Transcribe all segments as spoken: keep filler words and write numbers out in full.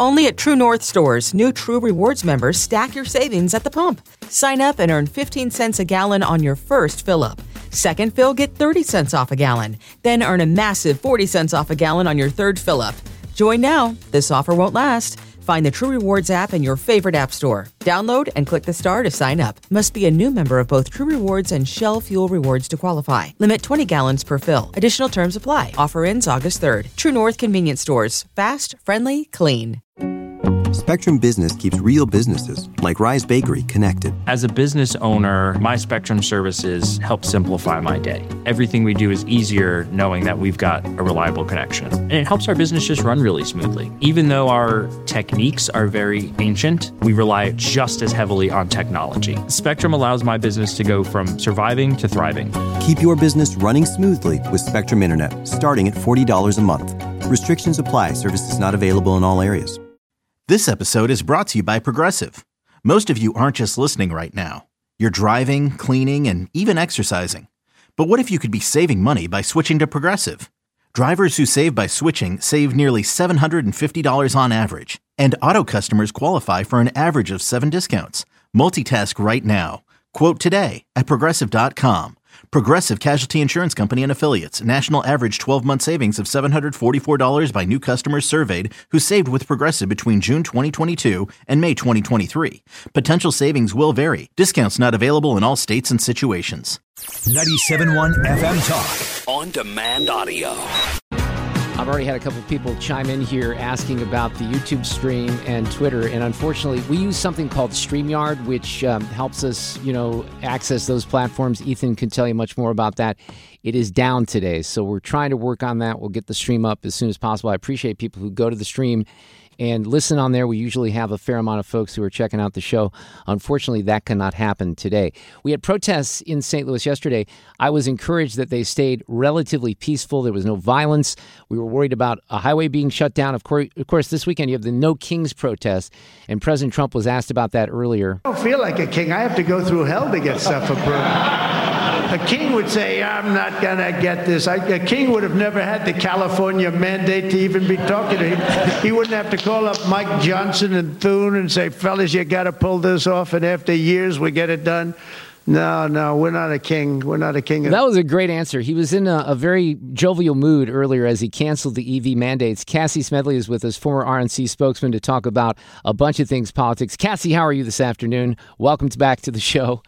Only at True North stores, new True Rewards members stack your savings at the pump. Sign up and earn fifteen cents a gallon on your first fill-up. Second fill, get thirty cents off a gallon. Then earn a massive forty cents off a gallon on your third fill-up. Join now. This offer won't last. Find the True Rewards app in your favorite app store. Download and click the star to sign up. Must be a new member of both True Rewards and Shell Fuel Rewards to qualify. Limit twenty gallons per fill. Additional terms apply. Offer ends August third. True North Convenience Stores. Fast, friendly, clean. Spectrum Business keeps real businesses, like Rise Bakery, connected. As a business owner, my Spectrum services help simplify my day. Everything we do is easier knowing that we've got a reliable connection. And it helps our business just run really smoothly. Even though our techniques are very ancient, we rely just as heavily on technology. Spectrum allows my business to go from surviving to thriving. Keep your business running smoothly with Spectrum Internet, starting at forty dollars a month. Restrictions apply. Services not available in all areas. This episode is brought to you by Progressive. Most of you aren't just listening right now. You're driving, cleaning, and even exercising. But what if you could be saving money by switching to Progressive? Drivers who save by switching save nearly seven hundred fifty dollars on average. And auto customers qualify for an average of seven discounts. Multitask right now. Quote today at Progressive dot com. Progressive Casualty Insurance Company and Affiliates. National average twelve-month savings of seven hundred forty-four dollars by new customers surveyed who saved with Progressive between June twenty twenty-two and May twenty twenty-three. Potential savings will vary. Discounts not available in all states and situations. ninety-seven point one F M Talk. On demand audio. I've already had a couple of people chime in here asking about the YouTube stream and Twitter, and unfortunately, we use something called StreamYard, which um, helps us, you know, access those platforms. Ethan can tell you much more about that. It is down today, so we're trying to work on that. We'll get the stream up as soon as possible. I appreciate people who go to the stream and listen on there. We usually have a fair amount of folks who are checking out the show. Unfortunately, that cannot happen today. We had protests in Saint Louis yesterday. I was encouraged that they stayed relatively peaceful. There was no violence. We were worried about a highway being shut down. Of course, of course, this weekend you have the No Kings protest, and President Trump was asked about that earlier. I don't feel like a king. I have to go through hell to get stuff approved. A king would say, I'm not going to get this. I, a king would have never had the California mandate to even be talking to him. He wouldn't have to call up Mike Johnson and Thune and say, fellas, you got to pull this off, and after years we get it done. No, no, we're not a king. We're not a king. That was a great answer. He was in a, a very jovial mood earlier as he canceled the E V mandates. Cassie Smedley is with us, former R N C spokesman, to talk about a bunch of things politics. Cassie, how are you this afternoon? Welcome back to the show.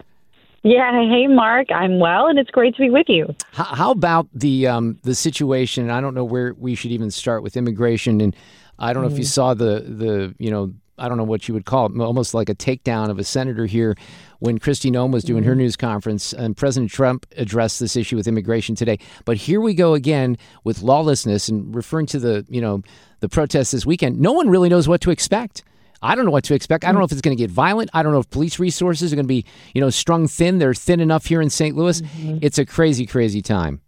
Yeah, hey, Mark. I'm well, and it's great to be with you. How, how about the um, the situation? I don't know where we should even start with immigration, and I don't know mm. if you saw the the you know I don't know what you would call it, almost like a takedown of a senator here when Kristi Noem was doing mm. her news conference, and President Trump addressed this issue with immigration today. But here we go again with lawlessness, and referring to the you know the protests this weekend. No one really knows what to expect. I don't know what to expect. I don't know if it's going to get violent. I don't know if police resources are going to be, you know, strung thin. They're thin enough here in Saint Louis. Mm-hmm. It's a crazy, crazy time.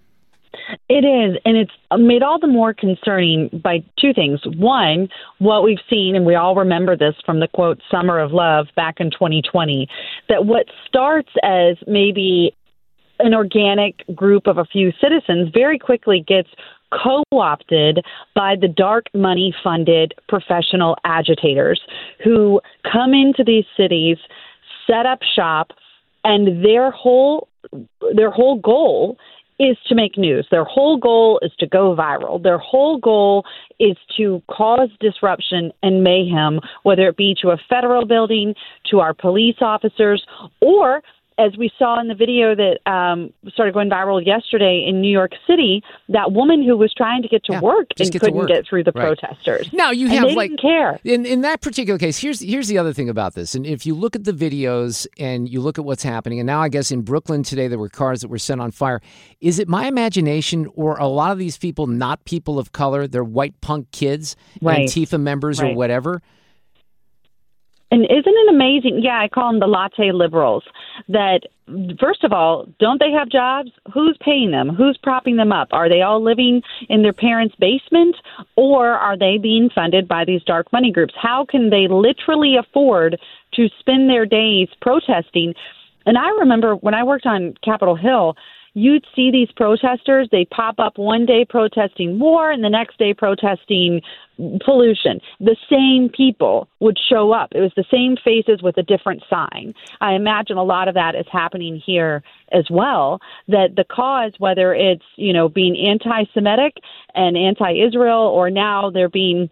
It is, and it's made all the more concerning by two things. One, what we've seen, and we all remember this from the, quote, Summer of Love back in twenty twenty, that what starts as maybe an organic group of a few citizens very quickly gets co-opted by the dark money-funded professional agitators who come into these cities, set up shop, and their whole their whole goal is to make news. Their whole goal is to go viral. Their whole goal is to cause disruption and mayhem, whether it be to a federal building, to our police officers, or as we saw in the video that um, started going viral yesterday in New York City, that woman who was trying to get to yeah, work and get couldn't work. get through the right. protesters. Now you and have they like didn't care. In in that particular case. Here's here's the other thing about this. And if you look at the videos and you look at what's happening, and now I guess in Brooklyn today there were cars that were set on fire. Is it my imagination, or a lot of these people not people of color? They're white punk kids, right. Antifa members, right. or whatever. And isn't it amazing? Yeah, I call them the latte liberals. That, first of all, don't they have jobs? Who's paying them? Who's propping them up? Are they all living in their parents' basement, or are they being funded by these dark money groups? How can they literally afford to spend their days protesting? And I remember when I worked on Capitol Hill, you'd see these protesters, they pop up one day protesting war and the next day protesting pollution. The same people would show up. It was the same faces with a different sign. I imagine a lot of that is happening here as well, that the cause, whether it's, you know, being anti-Semitic and anti-Israel, or now they're being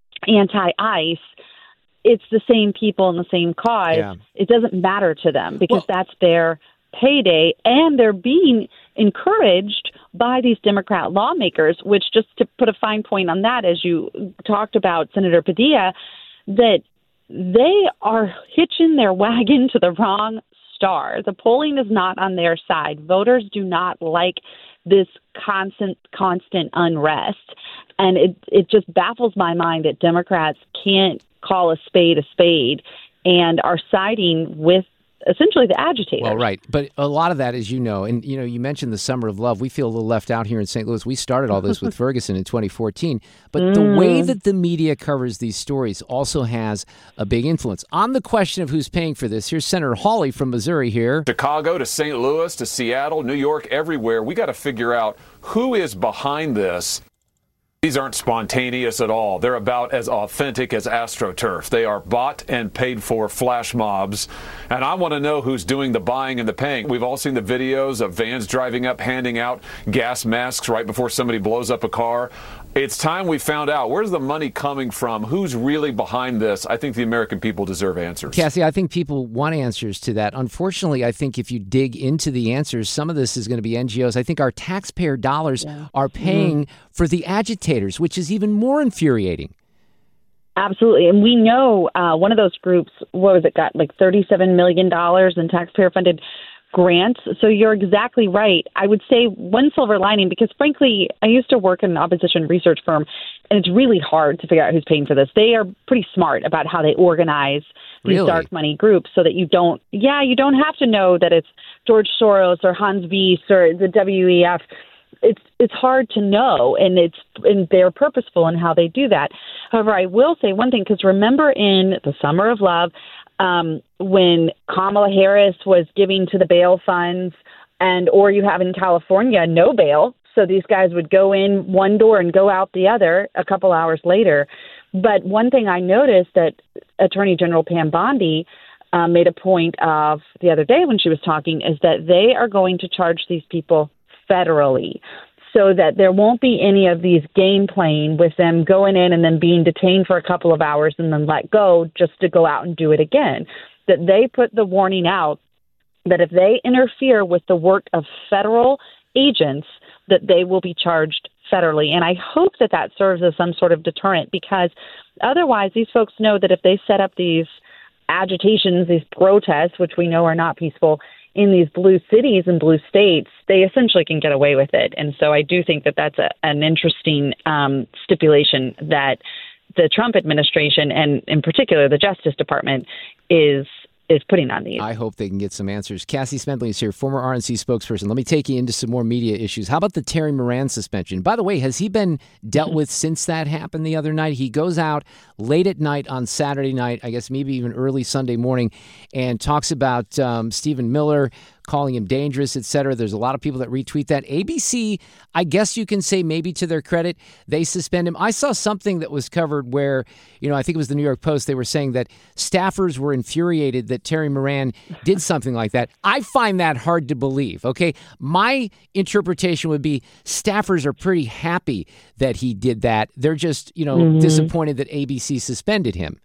anti-ICE, it's the same people and the same cause. Yeah. It doesn't matter to them because well, that's their payday, and they're being encouraged by these Democrat lawmakers, which, just to put a fine point on that, as you talked about, Senator Padilla, that they are hitching their wagon to the wrong star. The polling is not on their side. Voters do not like this constant, constant unrest. And it, it just baffles my mind that Democrats can't call a spade a spade and are siding with essentially the agitators. Well, right. But a lot of that, as you know, and, you know, you mentioned the Summer of Love. We feel a little left out here in Saint Louis. We started all this with Ferguson in twenty fourteen. But mm. the way that the media covers these stories also has a big influence. On the question of who's paying for this, here's Senator Hawley from Missouri here. Chicago to Saint Louis to Seattle, New York, everywhere. We got to figure out who is behind this. These aren't spontaneous at all. They're about as authentic as AstroTurf. They are bought and paid for flash mobs. And I want to know who's doing the buying and the paying. We've all seen the videos of vans driving up, handing out gas masks right before somebody blows up a car. It's time we found out, where's the money coming from? Who's really behind this? I think the American people deserve answers. Cassie, I think people want answers to that. Unfortunately, I think if you dig into the answers, some of this is going to be N G Os. I think our taxpayer dollars yeah. are paying mm-hmm. for the agitators, which is even more infuriating. Absolutely. And we know uh, one of those groups, what was it, got like thirty-seven million dollars in taxpayer-funded grants. So you're exactly right. I would say one silver lining, because frankly, I used to work in an opposition research firm, and it's really hard to figure out who's paying for this. They are pretty smart about how they organize these really? dark money groups so that you don't, yeah, you don't have to know that it's George Soros or Hans Wiese or the W E F. It's it's hard to know, and it's and they're purposeful in how they do that. However, I will say one thing, because remember in the Summer of Love, um, when Kamala Harris was giving to the bail funds, and or you have in California no bail, so these guys would go in one door and go out the other a couple hours later. But one thing I noticed that Attorney General Pam Bondi uh, made a point of the other day when she was talking is that they are going to charge these people federally, so that there won't be any of these game playing with them going in and then being detained for a couple of hours and then let go just to go out and do it again. That they put the warning out that if they interfere with the work of federal agents, that they will be charged federally. And I hope that that serves as some sort of deterrent, because otherwise these folks know that if they set up these agitations, these protests, which we know are not peaceful, in these blue cities and blue states, they essentially can get away with it. And so I do think that that's a, an interesting um, stipulation that the Trump administration, and in particular the Justice Department, is is putting on these. I hope they can get some answers. Cassie Smedley is here, former R N C spokesperson. Let me take you into some more media issues. How about the Terry Moran suspension? By the way, has he been dealt with since that happened the other night? He goes out late at night on Saturday night, I guess maybe even early Sunday morning, and talks about um, Stephen Miller, calling him dangerous, et cetera. There's a lot of people that retweet that. A B C, I guess you can say maybe to their credit, they suspend him. I saw something that was covered where, you know, I think it was the New York Post. They were saying that staffers were infuriated that Terry Moran did something like that. I find that hard to believe, okay? My interpretation would be staffers are pretty happy that he did that. They're just, you know, mm-hmm. disappointed that A B C suspended him.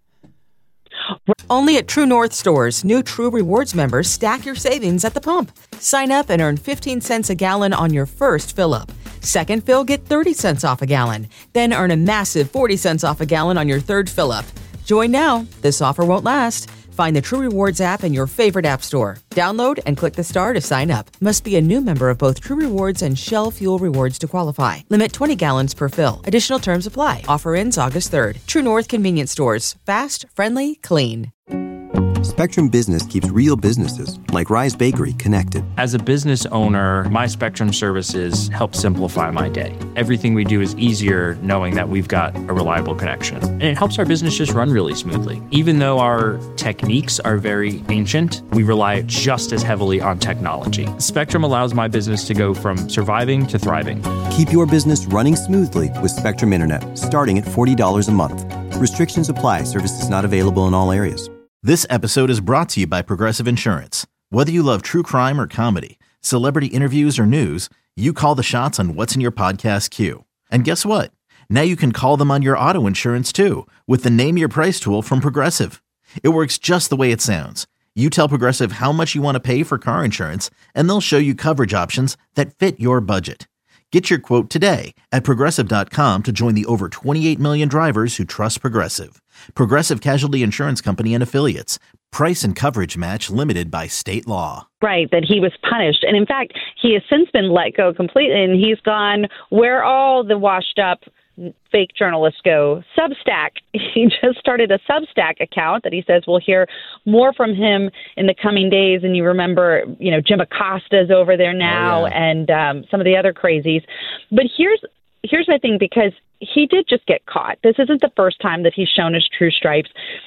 Only at True North stores, new True Rewards members stack your savings at the pump. Sign up and earn fifteen cents a gallon on your first fill-up. Second fill, get thirty cents off a gallon. Then earn a massive forty cents off a gallon on your third fill-up. Join now. This offer won't last. Find the True Rewards app in your favorite app store. Download and click the star to sign up. Must be a new member of both True Rewards and Shell Fuel Rewards to qualify. Limit twenty gallons per fill. Additional terms apply. Offer ends August third. True North Convenience Stores. Fast, friendly, clean. Spectrum Business keeps real businesses, like Rise Bakery, connected. As a business owner, my Spectrum services help simplify my day. Everything we do is easier knowing that we've got a reliable connection. And it helps our business just run really smoothly. Even though our techniques are very ancient, we rely just as heavily on technology. Spectrum allows my business to go from surviving to thriving. Keep your business running smoothly with Spectrum Internet, starting at forty dollars a month. Restrictions apply. Services not available in all areas. This episode is brought to you by Progressive Insurance. Whether you love true crime or comedy, celebrity interviews or news, you call the shots on what's in your podcast queue. And guess what? Now you can call them on your auto insurance too with the Name Your Price tool from Progressive. It works just the way it sounds. You tell Progressive how much you want to pay for car insurance, and they'll show you coverage options that fit your budget. Get your quote today at Progressive dot com to join the over twenty-eight million drivers who trust Progressive. Progressive Casualty Insurance Company and Affiliates. Price and coverage match limited by state law. Right, that he was punished. And in fact, he has since been let go completely, and he's gone where all the washed up fake journalists go. Substack. He just started a Substack account that he says we'll hear more from him in the coming days. And you remember, you know, Jim Acosta's over there now, oh, yeah. and um, some of the other crazies. But here's here's my thing, because he did just get caught. This isn't the first time that he's shown his true stripes.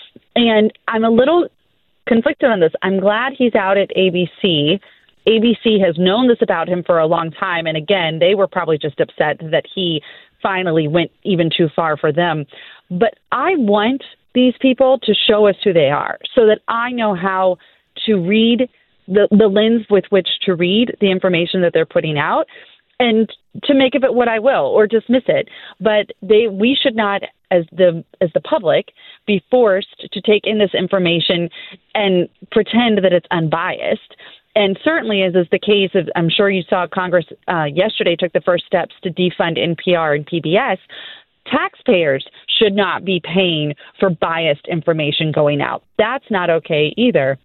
And I'm a little conflicted on this. I'm glad he's out at A B C. A B C has known this about him for a long time. And again, they were probably just upset that he finally went even too far for them. But I want these people to show us who they are so that I know how to read the, the lens with which to read the information that they're putting out and to make of it what I will or dismiss it. But they we should not, as the as the public, be forced to take in this information and pretend that it's unbiased. And certainly, as is the case of, I'm sure you saw Congress uh, yesterday took the first steps to defund N P R and P B S. Taxpayers should not be paying for biased information going out. That's not okay either.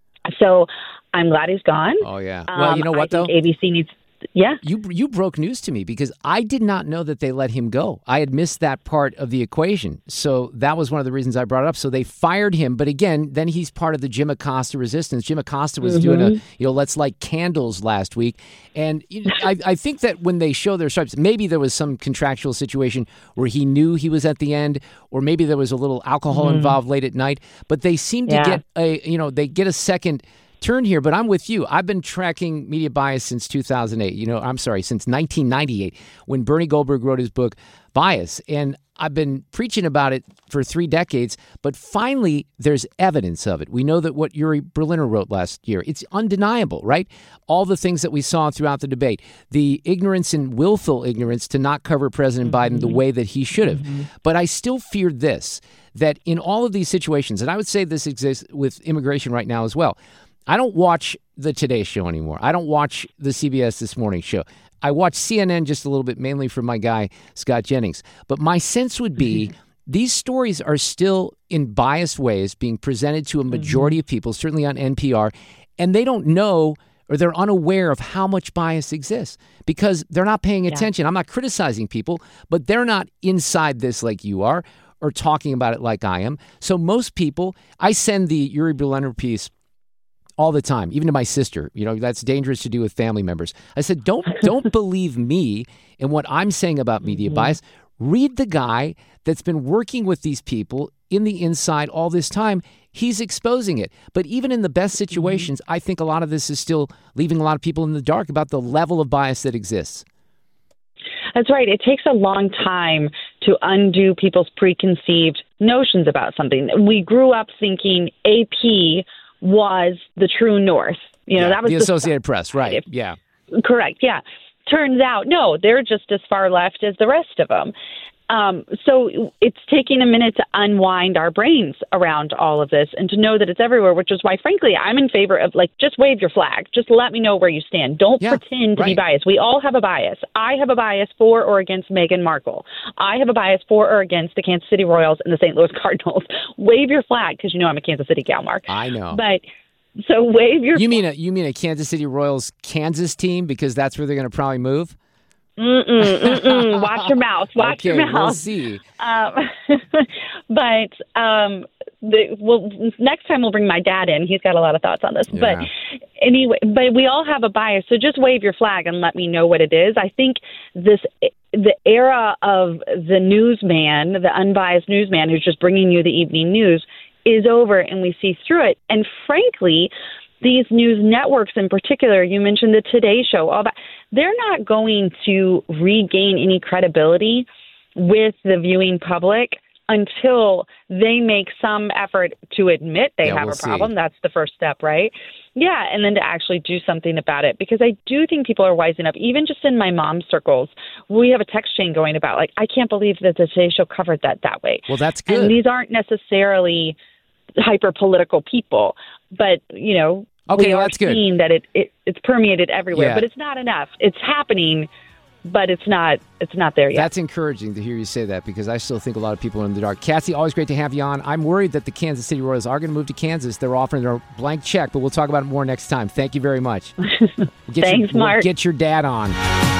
So I'm glad he's gone. Oh, yeah. Well, you know what, um, I though? think A B C needs... Yeah. You you broke news to me because I did not know that they let him go. I had missed that part of the equation. So that was one of the reasons I brought it up. So they fired him. But again, then he's part of the Jim Acosta resistance. Jim Acosta was mm-hmm. doing a, you know, let's light candles last week. And you know, I, I think that when they show their stripes, maybe there was some contractual situation where he knew he was at the end, or maybe there was a little alcohol mm-hmm. involved late at night. But they seem to yeah. get a, you know, they get a second turn here, but I'm with you. I've been tracking media bias since two thousand eight. You know, I'm sorry, since nineteen ninety-eight, when Bernie Goldberg wrote his book, Bias. And I've been preaching about it for three decades, but finally there's evidence of it. We know that what Yuri Berliner wrote last year, it's undeniable, right? All the things that we saw throughout the debate, the ignorance and willful ignorance to not cover President mm-hmm. Biden the way that he should have. Mm-hmm. But I still fear this, that in all of these situations, and I would say this exists with immigration right now as well, I don't watch the Today Show anymore. I don't watch the C B S This Morning show. I watch C N N just a little bit, mainly for my guy, Scott Jennings. But my sense would be these stories are still in biased ways being presented to a majority mm-hmm. of people, certainly on N P R, and they don't know or they're unaware of how much bias exists because they're not paying yeah. attention. I'm not criticizing people, but they're not inside this like you are or talking about it like I am. So most people, I send the Yuri Berliner piece all the time, even to my sister. You know, that's dangerous to do with family members. I said, don't don't believe me and what I'm saying about media mm-hmm. bias. Read the guy that's been working with these people in the inside all this time. He's exposing it. But even in the best situations, mm-hmm. I think a lot of this is still leaving a lot of people in the dark about the level of bias that exists. That's right. It takes a long time to undo people's preconceived notions about something. We grew up thinking A P was the true north. You know, yeah, that was the the Associated Press, right? If, yeah. Correct. Yeah. Turns out, no, they're just as far left as the rest of them. Um, so it's taking a minute to unwind our brains around all of this and to know that it's everywhere, which is why, frankly, I'm in favor of, like, just wave your flag. Just let me know where you stand. Don't yeah, pretend to right. be biased. We all have a bias. I have a bias for or against Meghan Markle. I have a bias for or against the Kansas City Royals and the Saint Louis Cardinals. Wave your flag, because you know I'm a Kansas City gal, Mark. I know. But so wave your You mean a, you mean a Kansas City Royals Kansas team, because that's where they're going to probably move? Mm-mm, mm-mm. Watch your mouth. Watch okay, your mouth. We'll see. Um, but um, the, well, next time we'll bring my dad in. He's got a lot of thoughts on this. Yeah. But anyway, but we all have a bias. So just wave your flag and let me know what it is. I think this the era of the newsman, the unbiased newsman who's just bringing you the evening news, is over, and we see through it. And frankly, these news networks in particular, you mentioned the Today Show, all that, they're not going to regain any credibility with the viewing public until they make some effort to admit they yeah, have we'll a problem. See. That's the first step, right? Yeah, and then to actually do something about it. Because I do think people are wising up. Even just in my mom's circles, we have a text chain going about, like, I can't believe that the Today Show covered that that way. Well, that's good. And these aren't necessarily hyper-political people. But, you know, okay, we well, are that's good. seeing that it, it, it's permeated everywhere. Yeah. But it's not enough. It's happening, but it's not it's not there yet. That's encouraging to hear you say that, because I still think a lot of people are in the dark. Cassie, always great to have you on. I'm worried that the Kansas City Royals are going to move to Kansas. They're offering a blank check, but we'll talk about it more next time. Thank you very much. We'll get Thanks, your, Mark. We'll get your dad on.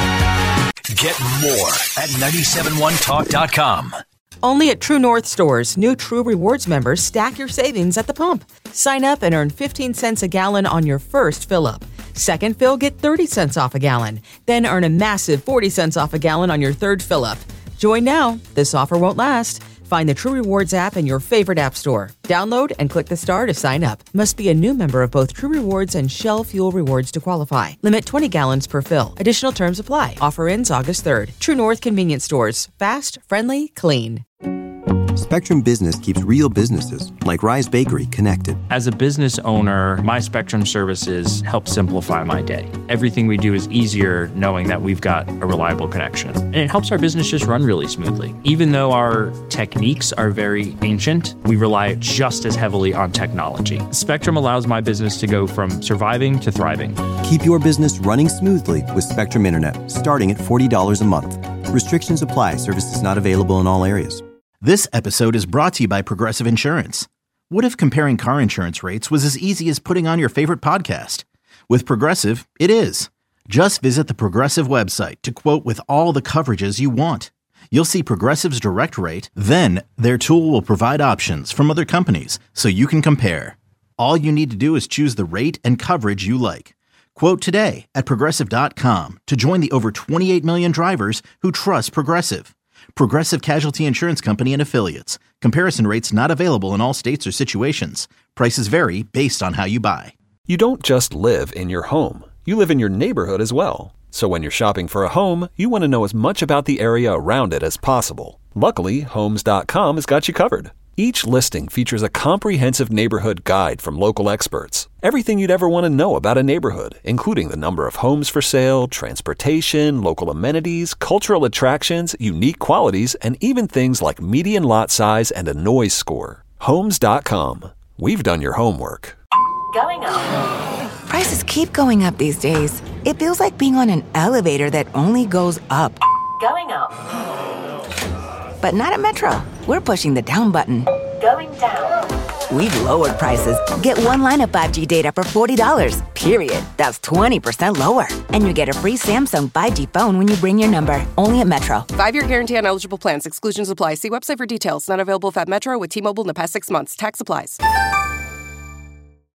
Get more at nine seven one talk dot com. Only at True North stores, new True Rewards members stack your savings at the pump. Sign up and earn fifteen cents a gallon on your first fill-up. Second fill, get thirty cents off a gallon. Then earn a massive forty cents off a gallon on your third fill-up. Join now. This offer won't last. Find the True Rewards app in your favorite app store. Download and click the star to sign up. Must be a new member of both True Rewards and Shell Fuel Rewards to qualify. Limit twenty gallons per fill. Additional terms apply. Offer ends August third. True North Convenience Stores. Fast, friendly, clean. Spectrum Business keeps real businesses, like Rise Bakery, connected. As a business owner, my Spectrum services help simplify my day. Everything we do is easier knowing that we've got a reliable connection. And it helps our business just run really smoothly. Even though our techniques are very ancient, we rely just as heavily on technology. Spectrum allows my business to go from surviving to thriving. Keep your business running smoothly with Spectrum Internet, starting at forty dollars a month. Restrictions apply. Services not available in all areas. This episode is brought to you by Progressive Insurance. What if comparing car insurance rates was as easy as putting on your favorite podcast? With Progressive, it is. Just visit the Progressive website to quote with all the coverages you want. You'll see Progressive's direct rate, then their tool will provide options from other companies so you can compare. All you need to do is choose the rate and coverage you like. Quote today at Progressive dot com to join the over twenty-eight million drivers who trust Progressive. Progressive Casualty Insurance Company and Affiliates. Comparison rates not available in all states or situations. Prices vary based on how you buy. You don't just live in your home. You live in your neighborhood as well. So when you're shopping for a home, you want to know as much about the area around it as possible. Luckily, Homes dot com has got you covered. Each listing features a comprehensive neighborhood guide from local experts. Everything you'd ever want to know about a neighborhood, including the number of homes for sale, transportation, local amenities, cultural attractions, unique qualities, and even things like median lot size and a noise score. Homes dot com. We've done your homework. Going up. Prices keep going up these days. It feels like being on an elevator that only goes up. Going up. But not at Metro. We're pushing the down button. Going down. We've lowered prices. Get one line of five G data for forty dollars, period. That's twenty percent lower. And you get a free Samsung five G phone when you bring your number. Only at Metro. Five-year guarantee on eligible plans. Exclusions apply. See website for details. Not available if at Metro with T-Mobile in the past six months. Tax applies.